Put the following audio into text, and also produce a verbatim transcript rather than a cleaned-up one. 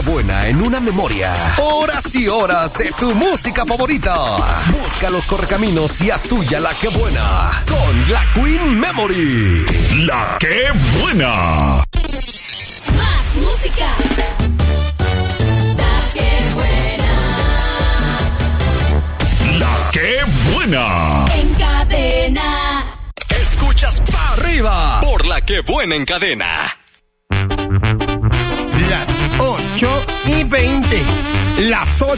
buena en una memoria. Horas y horas de tu música favorita. Busca los correcaminos y haz tuya la que buena. Con la Queen Memory. La que buena. Más música. La que buena. La que buena. En cadena. Escuchas pa' arriba por la que buena en cadena. Las ocho y veinte. Las ocho.